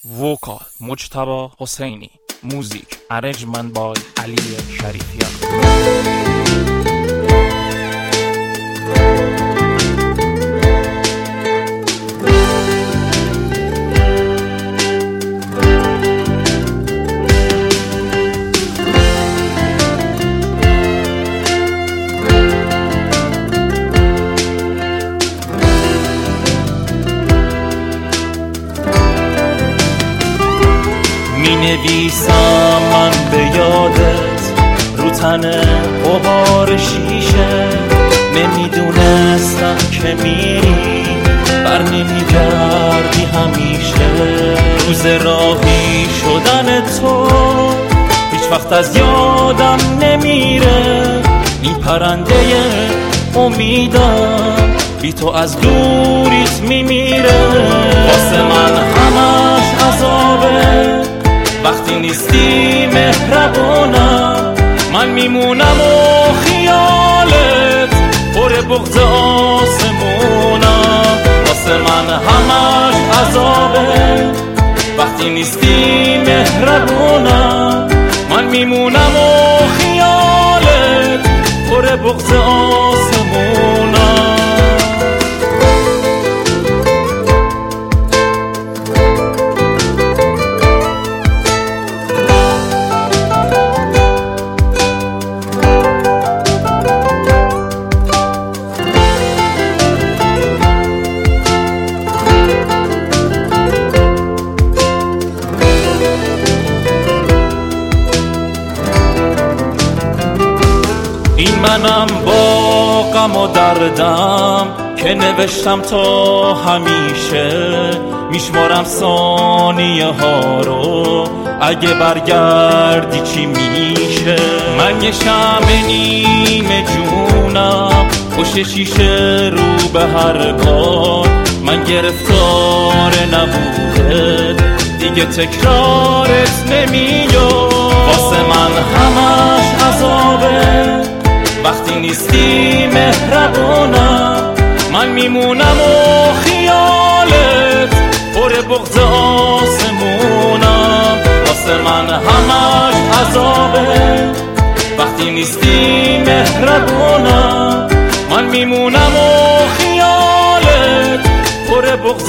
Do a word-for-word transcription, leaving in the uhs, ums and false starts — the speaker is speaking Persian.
ووکال مجتبی حسینی. موزیک ارنجمنت بای علی شریفیان. می نویسم من به یادت رو تن غبار شیشه، نمیدونستم که میری بر نمیگردی همیشه. روز راهی شدن تو هیچ وقت از یادم نمیره، این پرنده امیدم بی تو از دوریت میمیره. واسه من همش عذابه وقتی نیستی مهربونم، من میمونم و خیالت پر بغض آسمونم. واسه من همش عذابه وقتی نیستی مهربونم، من میمونم و خیالت پر بغض آسمونم. این منم با غم و دردم که نوشتم تا همیشه، میشمارم ثانیه ها رو اگه برگردی چی میشه. من یه شمع نیمه جونم پشت شیشه رو به هر بار، من گرفتار نبوده دیگه تکرارت نمیاد. واسه من همش عذابه وقتی نیستی مهربونم، من میمونم و خیالت پر بغض آسمونم. واسه من همش عذابه وقتی نیستی مهربونم، من میمونم و خیالت پر بغض